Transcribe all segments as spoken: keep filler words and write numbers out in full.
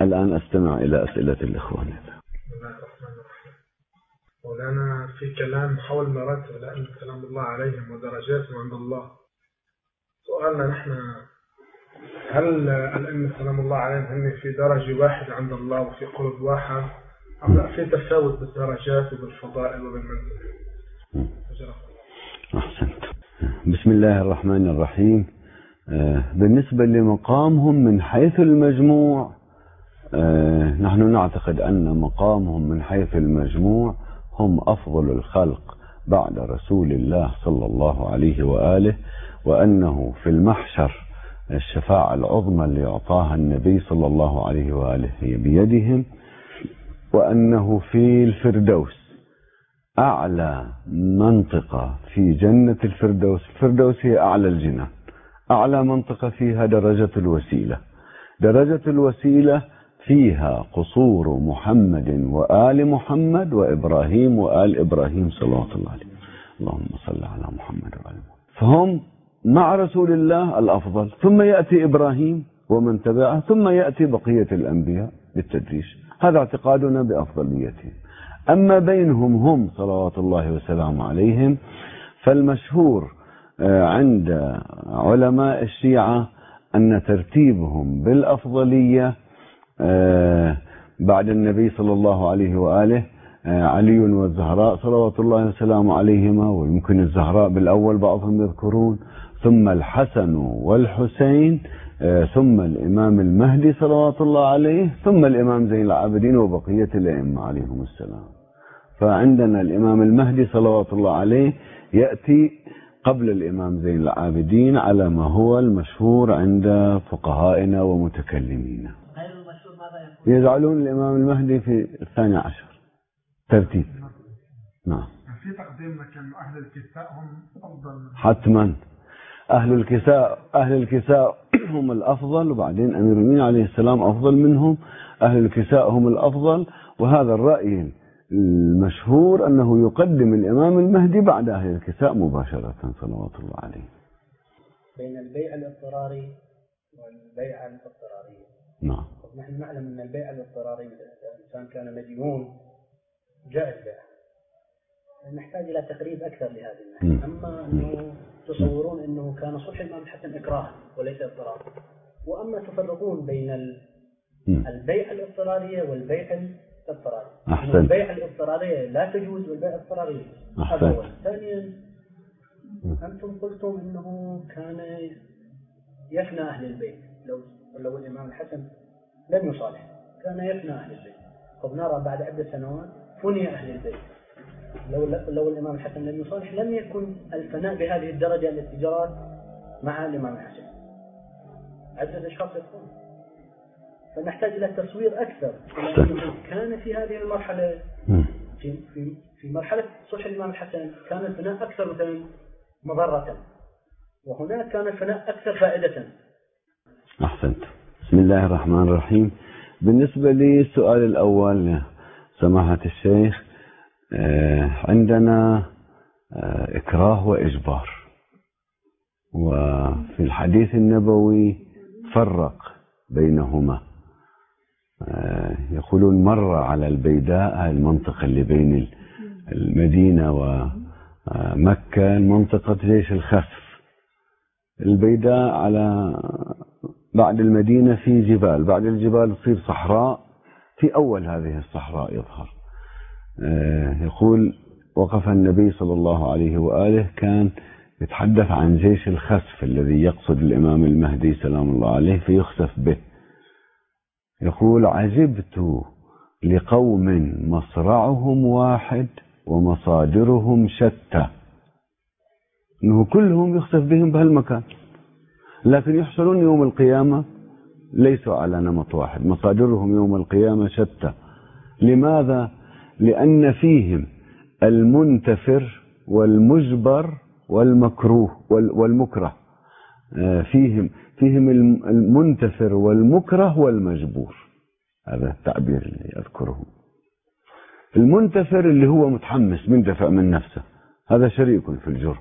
الآن أستمع إلى أسئلة الإخوان. مولانا في كلام حول مراتب الأئمة سلام الله عليهم ودرجاتهم عند الله. سؤالنا نحن، هل الأئمة سلام الله عليهم هن في درجة واحدة عند الله وفي قرب واحد، أم لا في تفاوت بالدرجات وبالفضائل وبالمنزل؟ أحسنت. بسم الله الرحمن الرحيم. بالنسبة لمقامهم من حيث المجموع، نحن نعتقد أن مقامهم من حيث المجموع هم أفضل الخلق بعد رسول الله صلى الله عليه وآله، وأنه في المحشر الشفاعة العظمى اللي أعطاها النبي صلى الله عليه وآله هي بيدهم، وأنه في الفردوس أعلى منطقة في جنة الفردوس. الفردوس هي أعلى الجنان، أعلى منطقة فيها درجة الوسيلة. درجة الوسيلة فيها قصور محمد وآل محمد وإبراهيم وآل إبراهيم صلوات الله عليه. اللهم صل على محمد وآل محمد. فهم مع رسول الله الأفضل، ثم يأتي إبراهيم ومن تبعه، ثم يأتي بقية الأنبياء بالتدريج. هذا اعتقادنا بأفضليتهم. أما بينهم هم صلوات الله وسلامه عليهم، فالمشهور عند علماء الشيعة أن ترتيبهم بالأفضلية بعد النبي صلى الله عليه وآله علي والزهراء صلوات الله وسلامه عليهما، ويمكن الزهراء بالأول بعضهم يذكرون، ثم الحسن والحسين، ثم الإمام المهدي صلوات الله عليه، ثم الإمام زين العابدين وبقية الأئمة عليهم السلام. فعندنا الإمام المهدي صلوات الله عليه يأتي قبل الإمام زين العابدين على ما هو المشهور عند فقهائنا ومتكلمين. يجعلون الإمام المهدي في الثاني عشر ترتيب. نعم. في تقديمنا كان أهل الكساء هم أفضل. حتما أهل الكساء أهل الكساء هم الأفضل، وبعدين أمير المؤمنين عليه السلام أفضل منهم. أهل الكساء هم الأفضل، وهذا الرأي المشهور أنه يقدم الإمام المهدي بعد أهل الكساء مباشرة صلوات الله عليه. بين البيع الاضطراري والبيع الاضطرارية. نعم. نحن نعلم أن البيع الاضطراري إذا الإنسان كان مديون جاء البيع، نحتاج إلى تقريب أكثر لهذه الناحية. أما أنه تصورون أنه كان صلح الإمام الحسن إكراه وليس اضطرار، وأما تفرقون بين البيع الاضطرارية والبيع الاضطراري. أحسن. البيع الاضطرارية لا تجوز والبيع الاضطراري يجوز. هذا أولا. ثانيا أنتم قلتم أنه كان يفنى أهل البيت، لو لو الإمام الحسن لم يصالح كان يفنى أهل البيت. قد نرى بعد عدة سنوات فني أهل البيت. لو لو الإمام الحسن لم يصالح لم يكن الفناء بهذه الدرجة التي جرت مع الإمام الحسن. عدة أشخاص يدخلون، فنحتاج إلى تصوير أكثر. كان في هذه المرحلة في في في مرحلة صلح الإمام الحسن كان الفناء أكثر مثلا مضرة، وهناك كان الفناء أكثر فائدة. أحسنت. بسم الله الرحمن الرحيم. بالنسبة للسؤال الأول سماحة الشيخ، عندنا إكراه وإجبار، وفي الحديث النبوي فرق بينهما. يقولون مر على البيداء، المنطقة اللي بين المدينة ومكة، منطقة جيش الخسف. البيداء على بعد المدينة في جبال، بعد الجبال تصير صحراء، في أول هذه الصحراء يظهر. يقول وقف النبي صلى الله عليه وآله كان يتحدث عن جيش الخسف الذي يقصد الإمام المهدي سلام الله عليه فيخسف به. يقول عجبت لقوم مصرعهم واحد ومصادرهم شتى، أنه كلهم يخسف بهم بهالمكان، لكن يحشرون يوم القيامة ليسوا على نمط واحد، مصادرهم يوم القيامة شتى. لماذا؟ لأن فيهم المنتفر والمجبر والمكروه والمكره، فيهم فيهم المنتفر والمكره والمجبور. هذا التعبير اللي أذكره. المنتفر اللي هو متحمس مندفع من نفسه، هذا شريك في الجرم.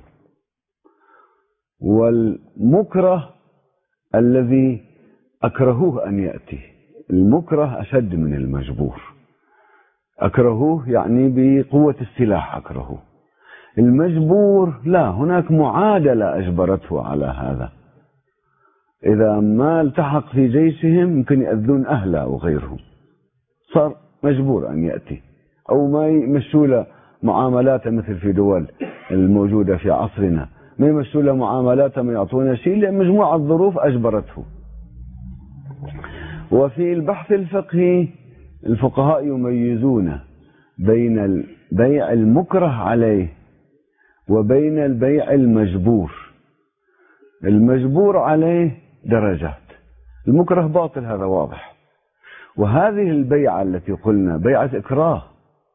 والمكره الذي أكرهوه أن يأتي، المكره أشد من المجبور. أكرهوه يعني بقوة السلاح أكرهوه. المجبور لا، هناك معادلة أجبرته على هذا. إذا ما التحق في جيشهم يمكن يأذون أهله أو غيرهم، صار مجبور أن يأتي، أو ما يمشوا له معاملاته مثل في دول الموجودة في عصرنا، ما يمشوا له معاملاته، ما يعطونه شيء، لأن مجموعة ظروف أجبرته. وفي البحث الفقهي الفقهاء يميزون بين البيع المكره عليه وبين البيع المجبور. المجبور عليه درجات، المكره باطل، هذا واضح. وهذه البيعة التي قلنا بيعة إكراه.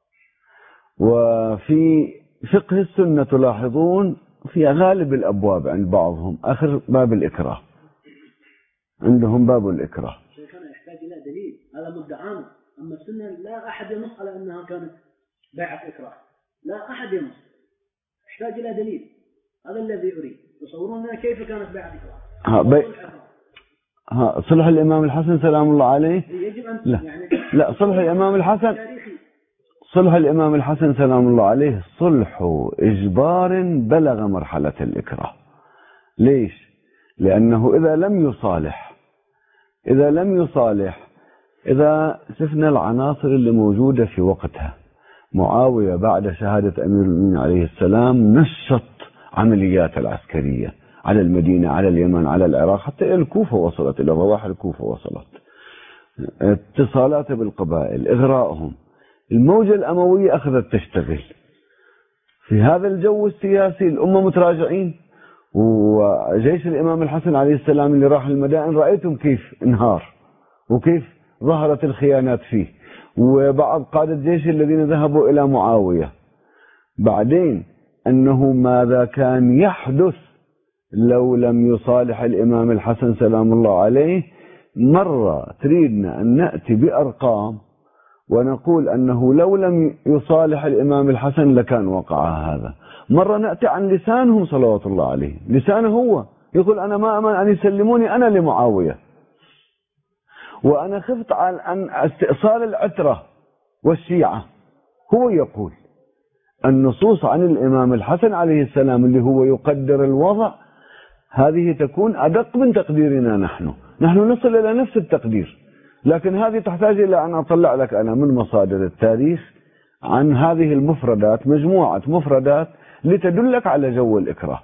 وفي فقه السنة تلاحظون في غالب الأبواب عند بعضهم آخر باب الإكراه، عندهم باب الإكراه. شيخنا يحتاج إلى دليل، هذا مدعانا. أما السنة لا أحد ينص على أنها كانت بيعة إكراه، لا أحد ينص، يحتاج إلى دليل. هذا الذي أريد، تصورون لنا كيف كانت بيعة إكراه. ها بي... ها صلح الإمام الحسن سلام الله عليه. يجب أن لا يعني لا صلح الإمام الحسن صلح الإمام الحسن سلام الله عليه صلح إجبار بلغ مرحلة الإكراه. ليش؟ لأنه إذا لم يصالح إذا لم يصالح إذا شفنا العناصر اللي موجودة في وقتها، معاوية بعد شهادة أمير المؤمنين عليه السلام نشط عمليات العسكرية على المدينة، على اليمن، على العراق، حتى إلى الكوفة وصلت، إلى ضواحي الكوفة وصلت. اتصالاته بالقبائل، إغراءهم. الموجة الأموية أخذت تشتغل. في هذا الجو السياسي الأمة متراجعين، وجيش الإمام الحسن عليه السلام اللي راح المدائن رأيتم كيف انهار وكيف ظهرت الخيانات فيه، وبعض قادة الجيش الذين ذهبوا إلى معاوية. بعدين أنه ماذا كان يحدث لو لم يصالح الإمام الحسن سلام الله عليه. مرة تريدنا أن نأتي بأرقام ونقول أنه لو لم يصالح الإمام الحسن لكان وقع هذا. مرة نأتي عن لسانهم صلوات الله عليه، لسانه هو يقول أنا ما أمن أن يسلموني أنا لمعاوية، وأنا خفت عن أن استئصال العترة والشيعة. هو يقول النصوص عن الإمام الحسن عليه السلام اللي هو يقدر الوضع هذه تكون أدق من تقديرنا نحن نحن نصل إلى نفس التقدير، لكن هذه تحتاج إلى أن أطلع لك أنا من مصادر التاريخ عن هذه المفردات، مجموعة مفردات لتدلك على جو الإكراه.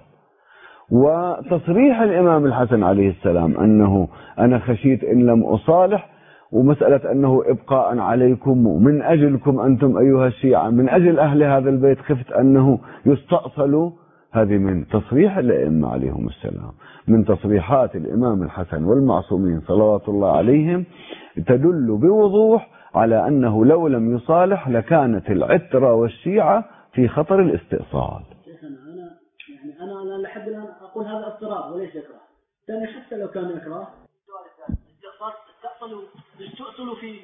وتصريح الإمام الحسن عليه السلام أنه أنا خشيت إن لم أصالح، ومسألة أنه إبقاء عليكم من أجلكم أنتم أيها الشيعة، من أجل أهل هذا البيت خفت أنه يستأصلوا، هذه من تصريح الأئمة عليهم السلام، من تصريحات الإمام الحسن والمعصومين صلوات الله عليهم، تدل بوضوح على أنه لو لم يصالح لكانت العترة والشيعة في خطر الاستئصال. شيخنا أنا يعني أنا أنا لحد الآن أقول هذا اضطرار وليس إكراه. ثاني حتى لو كان إكراه استئصال استأصلوا استأصلوا في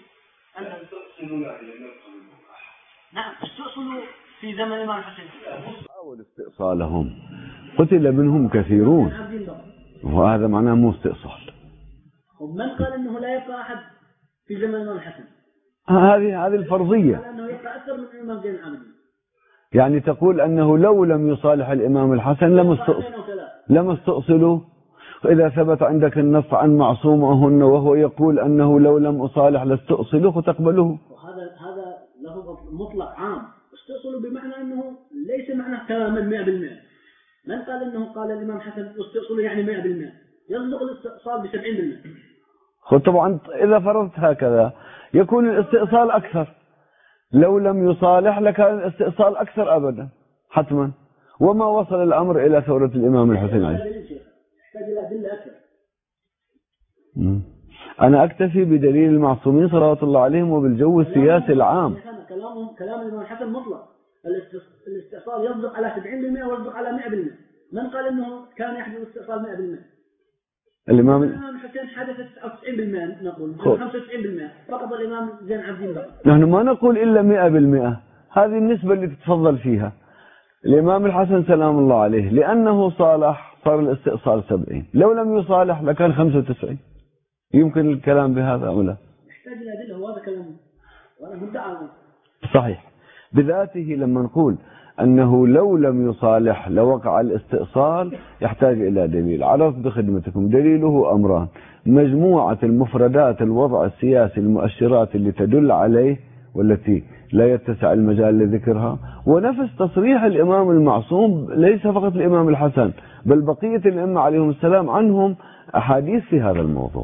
نعم استأصلوا في زمن الإمام الحسن. حاول استئصالهم، قتل منهم كثيرون، وهذا معناه مو استئصال. ومن قال أنه لا يبقى أحد في زمن الإمام الحسن؟ هذه هذه الفرضية. قال أنه يبقى أكثر من الإمام زين العابدين. يعني تقول أنه لو لم يصالح الإمام الحسن لم لم استأصلوا. إذا ثبت عندك النص عن معصومهن وهو يقول أنه لو لم أصالح لاستأصلوه وتقبلوه. وهذا هذا له مطلق عام. استأصلوا بمعنى أنه ليس معنى تماما مئة بالمئة. من قال أنه قال الإمام الحسن استأصلوا يعني مئة بالمئة؟ يصدق الاستئصال بسبعين بالمئة. طبعا إذا فرضت هكذا يكون الاستئصال أكثر. لو لم يصالح لكان الاستئصال أكثر أبدا حتما. وما وصل الأمر إلى ثورة الإمام الحسين عليه. يحتاج إلى أدلة أكثر. أنا أكتفي بدليل المعصومين صلوات الله عليهم وبالجو السياسي العام. كلامهم كلام الإمام الحسن مطلق. الاستئصال يصدق على سبعين بالمئة ويصدق على مئة بالمئة. من قال أنه كان يحدث الاستئصال مئة بالمئة؟ الإمام الإمام الحسين حدث تسعة وتسعين بالمئة نقول خمسة وتسعين بالمئة فقط الإمام زين العابدين بقى. نحن ما نقول إلا مئة بالمئة، هذه النسبة اللي تتفضل فيها الإمام الحسن سلام الله عليه، لأنه صالح صار الاستئصال سبعين، لو لم يصالح لكان خمسة وتسعين. يمكن الكلام بهذا أو لا؟ يحتاج إلى أدلة، وهذا كلام وأنا مدعى. صحيح. بذاته لما نقول أنه لو لم يصالح لوقع الاستئصال يحتاج إلى دليل. عرفت بخدمتكم دليله أمران: مجموعة المفردات الوضع السياسي المؤشرات اللي تدل عليه والتي لا يتسع المجال لذكرها، ونفس تصريح الإمام المعصوم، ليس فقط الإمام الحسن بل بقية الأئمة عليهم السلام عنهم أحاديث في هذا الموضوع.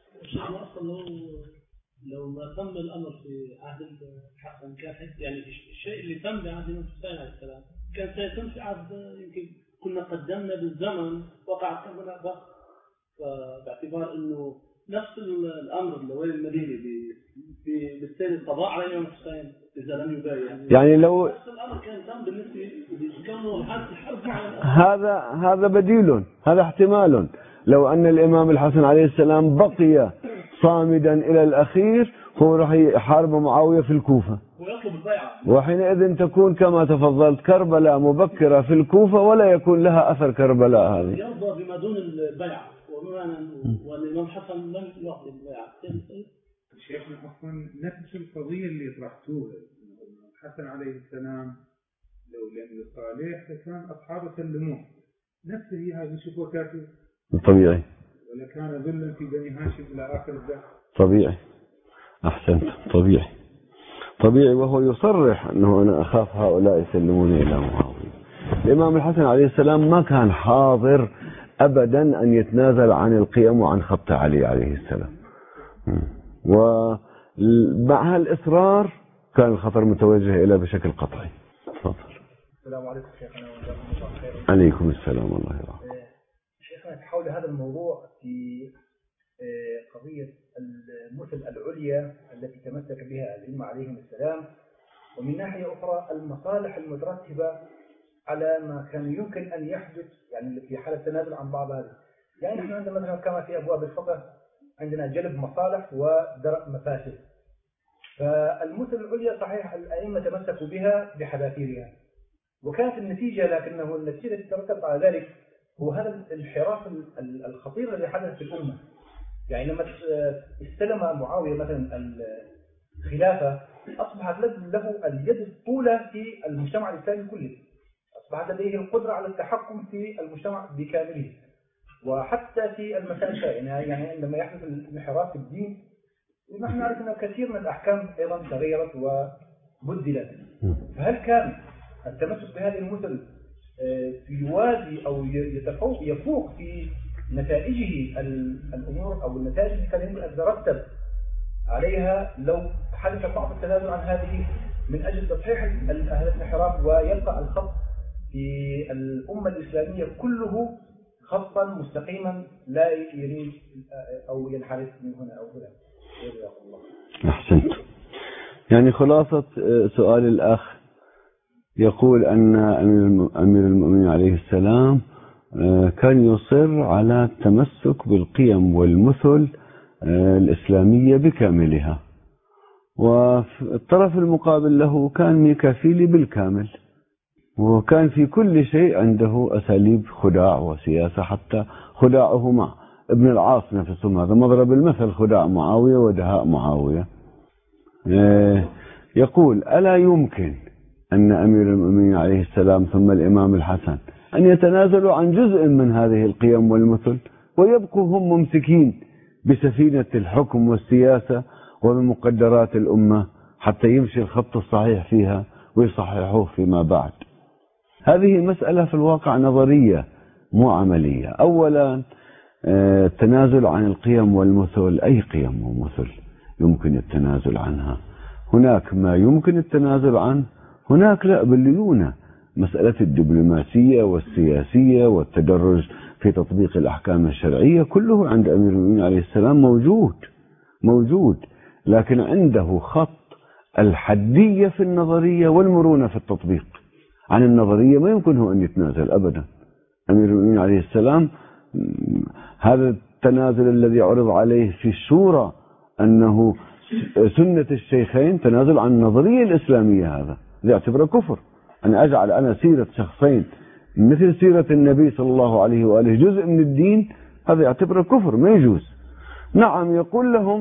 لو ما تم الأمر في عهد الحسن كان يعني الشيء اللي تم في عهد النبي صلى الله عليه وسلم كان سيتم في عهد، يمكن كنا قدمنا بالزمن وقع كمنا ضخ، باعتبار إنه نفس الأمر اللي وين المدينة بالسيد القضاء على الإمام الحسين إذا لم يبايع، يعني لو نفس الأمر كان تم بالنسبة لكونه حادث الحرب على هذا هذا بديل، هذا احتمال. لو أن الإمام الحسن عليه السلام بقي صامدا إلى الأخير هو راح يحارب معاوية في الكوفة ويطلب البيعة، وحينئذ تكون كما تفضلت كربلاء مبكرة في الكوفة ولا يكون لها أثر كربلاء هذه. يرضى بما دون البيعة، والإمام الحسن لم يعطي البيعة. شيخنا أصلا نفس القضية اللي طرحتوها، الحسن عليه السلام لو لم يصالح فكان أصحابه سلموه، نفس هي هذه شوفوا كافي طبيعي، ولا كان ذلا في بني هاشم إلى آخر الدهر. طبيعي، أحسنت، طبيعي طبيعي. وهو يصرح أنه أنا أخاف هؤلاء يسلموني إلى معاوية. الإمام الحسن عليه السلام ما كان حاضر أبدا أن يتنازل عن القيم وعن خط علي عليه السلام، ومع هالإصرار كان الخطر متوجه إلى بشكل قطعي. تفضل. السلام عليكم شيخنا وجزاكم الله خيرا. عليكم السلام الله يرحمه. شيخنا حول هذا الموضوع في قضية المثل العليا التي تمسك بها الأئمة عليهم السلام، ومن ناحية أخرى المصالح المترتبة على ما كان يمكن أن يحدث يعني في حالة تنازل عن بعض هذه. يعني نحن عندنا مثلا كما في أبواب الفقه عندنا جلب مصالح ودرء مفاسد. فالمثل العليا صحيح الأئمة تمسكوا بها بحذافيرها وكانت النتيجة، لكنه النتيجة التي ترتبط على ذلك هو هذا الانحراف الخطير الذي حدث في الأمة. يعني لما استلم معاوية مثلا الخلافة أصبحت له اليد الطولة في المجتمع الإسلامي كله، أصبحت لديه القدرة على التحكم في المجتمع بكامله، وحتى في المسائل الشرعية. يعني عندما يحدث الانحراف في الدين ونحن نعرف أن كثير من الأحكام أيضا تغيرت وبدلت، فهل كان التمسك بهذه المثل يوازي أو يتفوق يفوق في نتائجه الأمور أو النتائج التي كان يمكن أن تترتب عليها لو حدث بعض التنازل عن هذه من أجل تصحيح هذا الانحراف ويبقى الخط في الأمة الإسلامية كله خطا مستقيما لا يريد أو ينحرف من هنا أو هنا؟ أحسنت. يعني خلاصة سؤال الأخ يقول أن أمير المؤمنين عليه السلام كان يصر على التمسك بالقيم والمثل الإسلامية بكاملها، والطرف المقابل له كان ميكافيلي بالكامل، وكان في كل شيء عنده أساليب خداع وسياسة، حتى خداعه مع ابن العاص نفسهم، هذا مضرب المثل، خداع معاوية ودهاء معاوية. يقول: ألا يمكن أن أمير المؤمنين عليه السلام ثم الإمام الحسن أن يتنازلوا عن جزء من هذه القيم والمثل ويبقوا هم ممسكين بسفينة الحكم والسياسة وبمقدرات الأمة حتى يمشي الخط الصحيح فيها ويصححوه فيما بعد؟ هذه مسألة في الواقع نظرية مو عملية. أولا التنازل عن القيم والمثل، أي قيم ومثل يمكن التنازل عنها؟ هناك ما يمكن التنازل عنه، هناك لا بالليونة. مسألة الدبلوماسية والسياسية والتدرج في تطبيق الأحكام الشرعية كله عند أمير المؤمنين عليه السلام موجود موجود لكن عنده خط الحدية في النظرية والمرونة في التطبيق. عن النظرية ما يمكنه أن يتنازل أبدا. أمير المؤمنين عليه السلام هذا التنازل الذي عرض عليه في الشورى أنه سنة الشيخين تنازل عن النظرية الإسلامية، هذا يعتبره كفر. أن أجعل أنا سيرة شخصين مثل سيرة النبي صلى الله عليه وآله جزء من الدين، هذا يعتبره كفر، ما يجوز. نعم، يقول لهم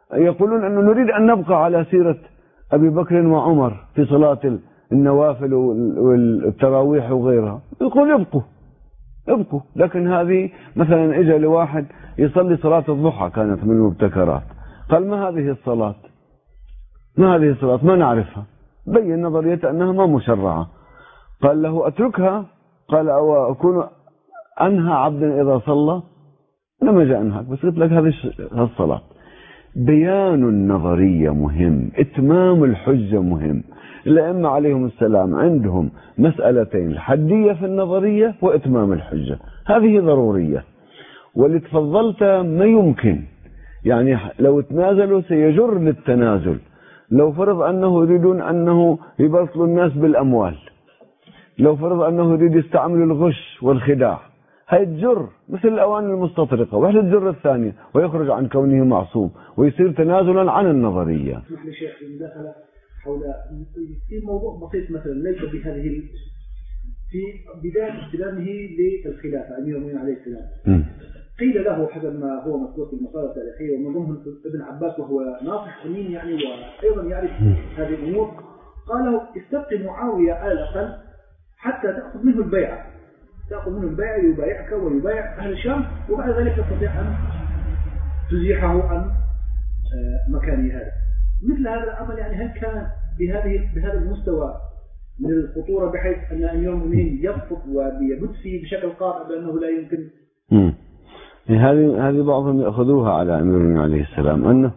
يقولون أنه نريد أن نبقى على سيرة أبي بكر وعمر في صلاة النوافل والتراويح وغيرها، يقول ابقوا ابقوا. لكن هذه مثلا اجى لواحد يصلي صلاة الضحى كانت من المبتكرات، قال ما هذه الصلاة، ما هذه الصلاة ما نعرفها، بين نظرية أنها ما مشرعة. قال له أتركها، قال أو أكون أنهى عبدا إذا صلى، لما جاء أنهاك، بس قلت لك هذه الصلاة. بيان النظرية مهم، إتمام الحجة مهم. الأئمة عليهم السلام عندهم مسألتين، الحدية في النظرية وإتمام الحجة، هذه ضرورية. واللي تفضلت ما يمكن، يعني لو تنازلوا سيجر للتنازل. لو فرض أنه يريدون أنه يبطلوا الناس بالأموال، لو فرض أنه يريد يستعمل الغش والخداع، هيتجر مثل الأواني المستطرقة، واحدة تجر الثانية ويخرج عن كونه معصوم ويصير تنازلا عن النظرية. اسمح لي شيخ مداخلة حول في موضوع بسيط مثلا ليس بهذه، في بداية استلامه للخلافة أمير المؤمنين عليه السلام، قيل له حسب ما هو مسلوك بالمصادر التاريخية ومن ضمنهم ابن عباس وهو ناصح أمين يعني وأيضا يعرف هذه الأمور، قال له استبقي معاوية على الأقل حتى تأخذ منه البيعة، تأخذ منه البيعة يبايعك ويبايع أهل الشام، وبعد ذلك تستطيع أن تزيحه عن مكانه هذا. مثل هذا العمل يعني هل كان بهذه بهذا المستوى من الخطورة بحيث أن أمير المؤمنين يرفض ويبت فيه بشكل قاطع بأنه لا يمكن؟ امم هذه هذه بعضهم يأخذوها على أمير المؤمنين عليه السلام، أنه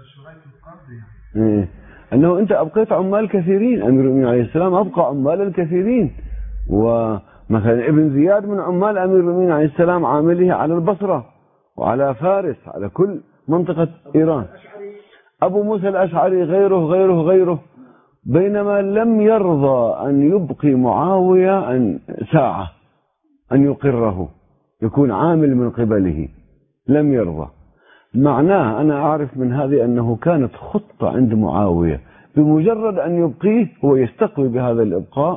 إيه أنه أنت أبقيت عمال كثيرين، أمير المؤمنين عليه السلام أبقى عمال الكثيرين. ومثلا ابن زياد من عمال أمير المؤمنين عليه السلام، عامله على البصرة وعلى فارس، على كل منطقة إيران. أبو موسى الأشعري غيره غيره غيره، بينما لم يرضى أن يبقي معاوية أن ساعة أن يقره يكون عامل من قبله، لم يرضى. معناه أنا أعرف من هذه أنه كانت خطة عند معاوية، بمجرد أن يبقيه هو يستقوي بهذا الإبقاء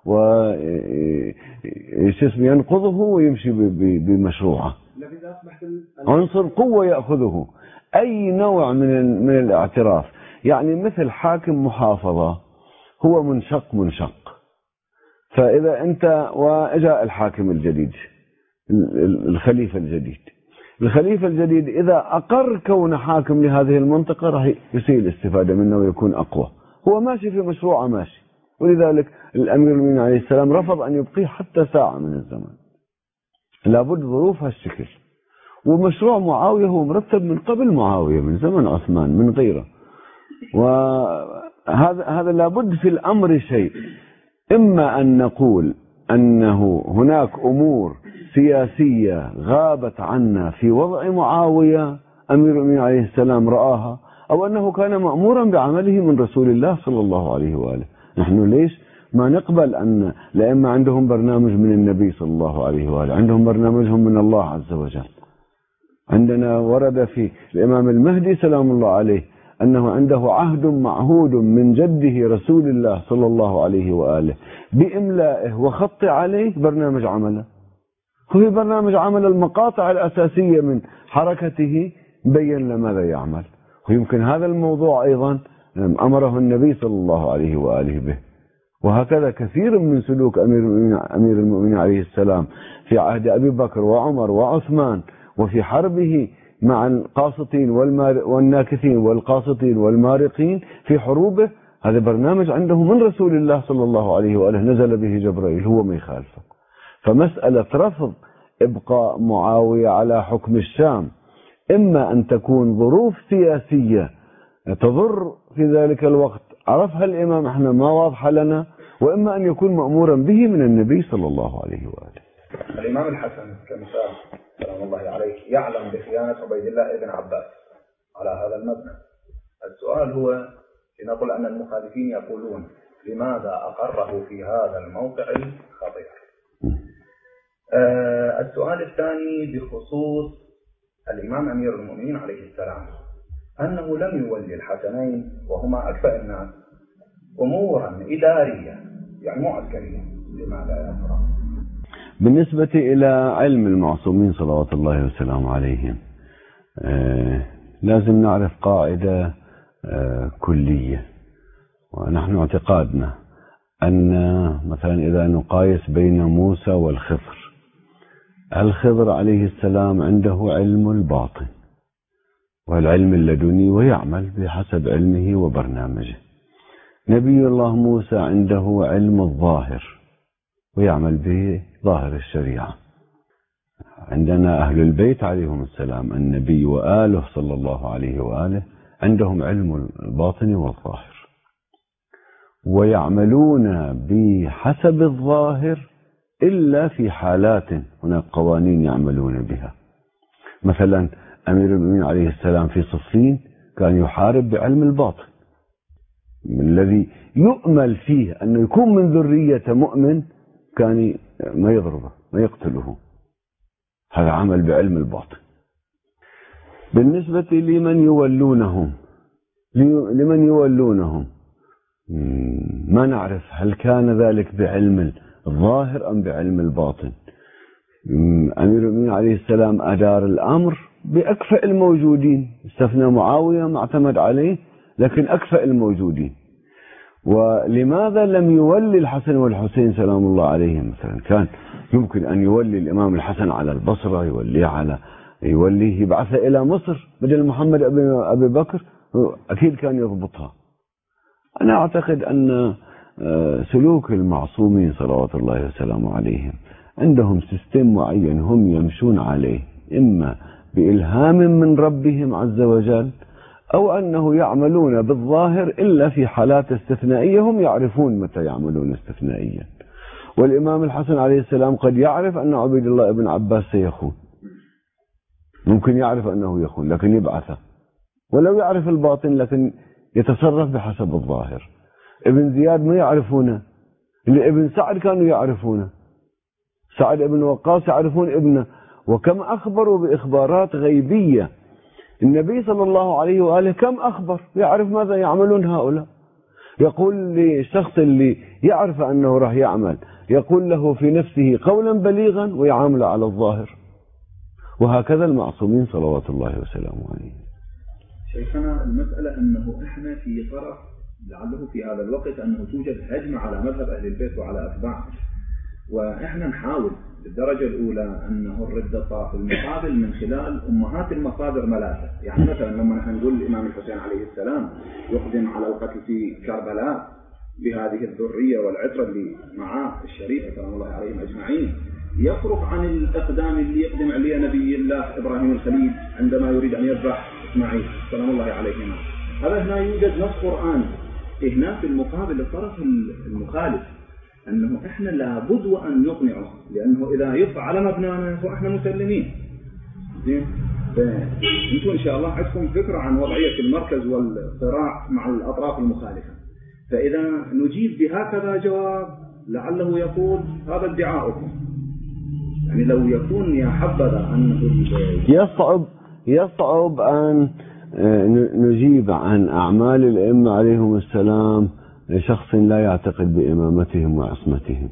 وينقضه ويمشي بمشروعه، عنصر قوة يأخذه. أي نوع من من الاعتراف، يعني مثل حاكم محافظة هو منشق منشق، فإذا أنت وجاء الحاكم الجديد الخليفة الجديد، الخليفة الجديد إذا أقر كون حاكم لهذه المنطقة راح يصير الاستفادة منه ويكون أقوى، هو ماشي في مشروعه ماشي. ولذلك الأمير المؤمنين عليه السلام رفض أن يبقيه حتى ساعة من الزمن، لابد ظروف هالشكل. ومشروع معاوية هو مرتب من قبل معاوية، من زمن عثمان، من غيره. وهذا هذا لابد في الأمر شيء، إما أن نقول أنه هناك أمور سياسية غابت عنا في وضع معاوية أمير المؤمنين عليه السلام رآها، أو أنه كان مأمورا بعمله من رسول الله صلى الله عليه وآله. نحن ليش ما نقبل أن لأما عندهم برنامج من النبي صلى الله عليه وآله، عندهم برنامجهم من الله عز وجل. عندنا ورد في الإمام المهدي سلام الله عليه أنه عنده عهد معهود من جده رسول الله صلى الله عليه وآله بإملائه وخط عليه برنامج عمله، هو برنامج عمل المقاطع الأساسية من حركته بين لماذا يعمل. ويمكن هذا الموضوع أيضا أمره النبي صلى الله عليه وآله به. وهكذا كثير من سلوك أمير المؤمنين, أمير المؤمنين عليه السلام في عهد أبي بكر وعمر وعثمان، وفي حربه مع القاسطين والناكثين والقاسطين والمارقين في حروبه، هذا برنامج عنده من رسول الله صلى الله عليه وآله، نزل به جبريل، هو ما يخالفه. فمسألة رفض إبقاء معاوية على حكم الشام إما أن تكون ظروف سياسية تضر في ذلك الوقت عرفها الإمام احنا ما واضحة لنا، وإما أن يكون مأمورا به من النبي صلى الله عليه وآله. الإمام الحسن كمثال سلام الله عليه يعلم بخيانة عبيد الله بن عباس على هذا المبنى. السؤال هو لنقل أن المخالفين يقولون لماذا أقره في هذا الموقع الخطير. آه السؤال الثاني بخصوص الإمام أمير المؤمنين عليه السلام، أنه لم يولي الحسنين وهما أكفأ الناس أمورا إدارية يعني مو عسكرية، لماذا يا ترى؟ بالنسبة إلى علم المعصومين صلوات الله وسلامه عليهم، لازم نعرف قاعدة كلية، ونحن اعتقادنا أن مثلا إذا نقايس بين موسى والخضر، الخضر عليه السلام عنده علم الباطن والعلم اللدني ويعمل بحسب علمه وبرنامجه. نبي الله موسى عنده علم الظاهر ويعمل بظاهر الشريعة. عندنا أهل البيت عليهم السلام النبي وآله صلى الله عليه وآله عندهم علم الباطن والظاهر، ويعملون بحسب الظاهر إلا في حالات هناك قوانين يعملون بها. مثلا أمير المؤمنين عليه السلام في صفين كان يحارب بعلم الباطن الذي يؤمل فيه أنه يكون من ذرية مؤمن، كان ما يضربه ما يقتله، هذا عمل بعلم الباطن. بالنسبة لمن يولونهم لمن يولونهم ما نعرف هل كان ذلك بعلم الظاهر أم بعلم الباطن. أمير المؤمنين عليه السلام أدار الأمر بأكفأ الموجودين، استثنى معاوية ما اعتمد عليه، لكن أكفأ الموجودين. ولماذا لم يولي الحسن والحسين سلام الله عليهم؟ مثلا كان يمكن أن يولي الإمام الحسن على البصرة، يوليه على يوليه يبعثه إلى مصر بدل محمد أبي بكر، أكيد كان يضبطها. أنا أعتقد أن سلوك المعصومين صلوات الله وسلامه عليهم عندهم سيستم معين هم يمشون عليه، إما بإلهام من ربهم عز وجل أو أنه يعملون بالظاهر إلا في حالات استثنائية هم يعرفون متى يعملون استثنائيا. والإمام الحسن عليه السلام قد يعرف أن عبيد الله بن عباس سيخون، ممكن يعرف أنه يخون لكن يبعثه، ولو يعرف الباطن لكن يتصرف بحسب الظاهر. ابن زياد ما يعرفونه، ابن سعد كانوا يعرفونه، سعد ابن وقاص يعرفون ابنه، وكم أخبروا بإخبارات غيبية. النبي صلى الله عليه وآله كم أخبر يعرف ماذا يعملون هؤلاء. يقول للشخص اللي يعرف أنه راح يعمل، يقول له في نفسه قولا بليغا ويعامل على الظاهر. وهكذا المعصومين صلوات الله وسلامه عليه. شيخنا المسألة أنه إحنا في طرف لعله في هذا الوقت أنه توجد هجمة على مذهب أهل البيت وعلى أتباعه، وإحنا نحاول بالدرجة الأولى أنه نرد الطرف المقابل من خلال أمهات المصادر ملاذة. يعني مثلا لما نحن نقول الإمام الحسين عليه السلام يقدم على القتل في كربلاء بهذه الذرية والعترة اللي معاه الشريفة سلام الله عليهم أجمعين، يفرق عن الإقدام اللي يقدم عليه نبي الله إبراهيم الخليل عندما يريد أن يذبح إسماعيل سلام الله عليهما. هذا هنا يوجد نص قرآن. هنا في المقابل الطرف المخالف أنه إحنا لابد وأن نقنعه، لأنه إذا يفعل مبنانا فإحنا مسلمين. زين، فأنتم إن شاء الله عندكم فكرة عن وضعية المركز والصراع مع الأطراف المخالفة، فإذا نجيب بهكذا جواب لعله يقول هذا ادعاؤكم. يعني لو يكون يا حبذا أنه يصعب يصعب أن نجيب عن أعمال الأئمة عليهم السلام لشخص لا يعتقد بإمامتهم وعصمتهم.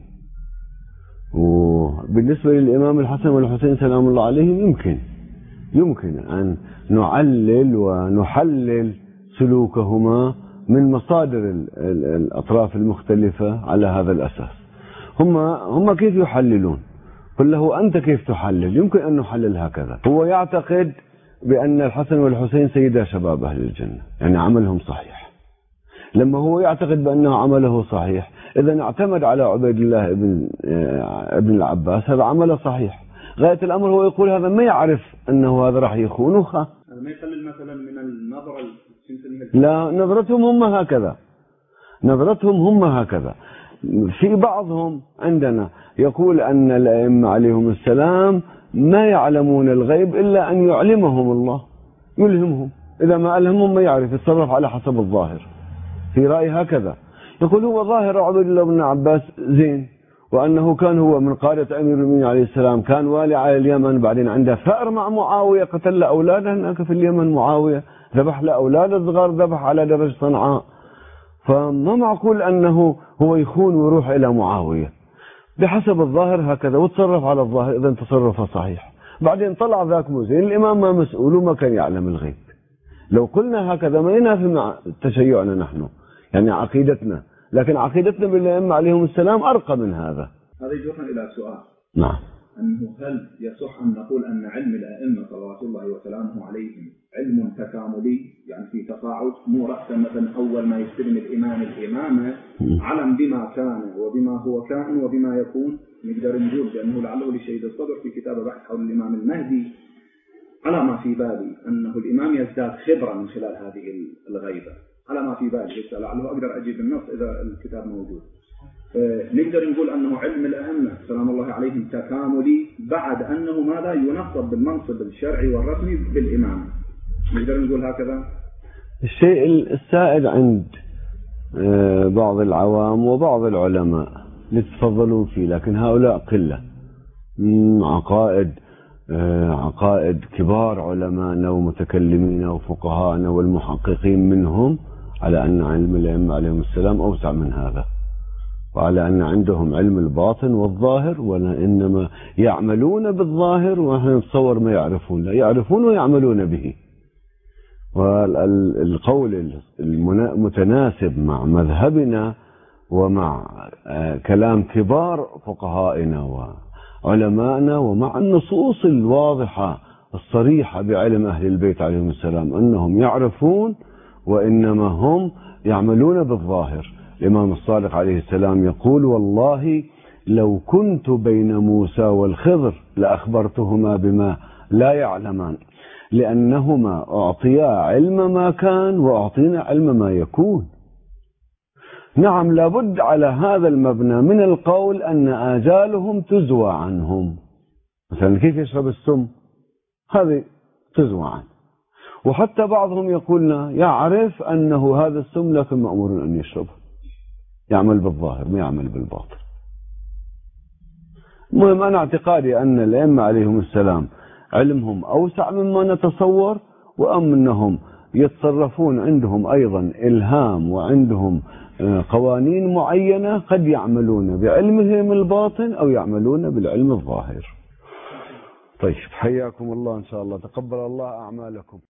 وبالنسبة للإمام الحسن والحسين سلام الله عليهم يمكن يمكن أن نعلل ونحلل سلوكهما من مصادر الأطراف المختلفة على هذا الأساس. هم هم كيف يحللون؟ قل له أنت كيف تحلل؟ يمكن أن نحلل هكذا. هو يعتقد بأن الحسن والحسين سيدا شباب أهل الجنة، يعني عملهم صحيح. لما هو يعتقد بأنه عمله صحيح، إذا اعتمد على عبيد الله ابن ابن العباس، هذا عمله صحيح. غاية الأمر هو يقول هذا ما يعرف أنه هذا راح يخونه. هذا ما يقلل مثلا من النظرة. لا، نظرتهم هم هكذا، نظرتهم هم هكذا. في بعضهم عندنا يقول أن الأئمة عليهم السلام ما يعلمون الغيب إلا أن يعلمهم الله، يلهمهم، إذا ما ألهمهم ما يعرف، يتصرف على حسب الظاهر. في رأي هكذا يقول هو ظاهر عبد الله بن عباس زين، وأنه كان هو من قادة أمير المؤمنين عليه السلام، كان والي على اليمن، بعدين عنده ثأر مع معاوية، قتل أولاده هناك في اليمن، معاوية ذبح لأولاده الصغار، ذبح على درج صنعاء. فما معقول أنه هو يخون ويروح إلى معاوية، بحسب الظاهر هكذا، وتصرف على الظاهر، إذا تصرف صحيح. بعدين طلع ذاك مو زين، الإمام ما مسؤول وما كان يعلم الغيب. لو قلنا هكذا ما ينافي مع تشيعنا نحن، يعني عقيدتنا، لكن عقيدتنا بالأئمة عليهم السلام أرقى من هذا. هذا يجرنا إلى سؤال، نعم، أنه هل يصح أن نقول أن علم الأئمة صلوات الله وسلامه عليهم علم تكاملي، يعني في تصاعد، مو رأسا مثلا أول ما يستلم الإمام الإمامة علم بما كان وبما هو كائن وبما يكون؟ نقدر نقول بأنه لعله لشهيد الصدر في كتاب بحث حول الإمام المهدي على ما في بالي أنه الإمام يزداد خبرة من خلال هذه الغيبة، على ما في بالي، لعله أقدر أجيب النص إذا الكتاب موجود. نقدر نقول أنه علم الأئمة سلام الله عليهم تكاملي بعد أنه ماذا ينصب بالمنصب الشرعي والرسمي بالإمام، نقدر نقول هكذا. الشيء السائد عند بعض العوام وبعض العلماء يتفضلون فيه، لكن هؤلاء قلة، عقائد عقائد كبار علماءنا ومتكلمين وفقهاءنا والمحققين منهم على أن علم الأئمة عليهم السلام أوسع من هذا، وعلى أن عندهم علم الباطن والظاهر، وإنما يعملون بالظاهر ونحن نتصور ما يعرفون، لا يعرفون ويعملون به. والقول المتناسب مع مذهبنا ومع كلام كبار فقهائنا وعلمائنا ومع النصوص الواضحة الصريحة بعلم أهل البيت عليهم السلام أنهم يعرفون وإنما هم يعملون بالظاهر. الإمام الصادق عليه السلام يقول: والله لو كنت بين موسى والخضر لأخبرتهما بما لا يعلمان، لأنهما أعطيا علم ما كان وأعطينا علم ما يكون. نعم، لابد على هذا المبنى من القول أن آجالهم تزوى عنهم. مثلا كيف يشرب السم؟ هذه تزوى عنه. وحتى بعضهم يقولنا يعرف أنه هذا السم لكن مأمور أن يشربه، يعمل بالظاهر ما يعمل بالباطن. المهم أنا اعتقادي أن الأئمة عليهم السلام علمهم أوسع مما نتصور، وأم أنهم يتصرفون عندهم أيضا إلهام وعندهم قوانين معينة، قد يعملون بعلمهم الباطن أو يعملون بالعلم الظاهر. طيب، حياكم الله، إن شاء الله تقبل الله أعمالكم.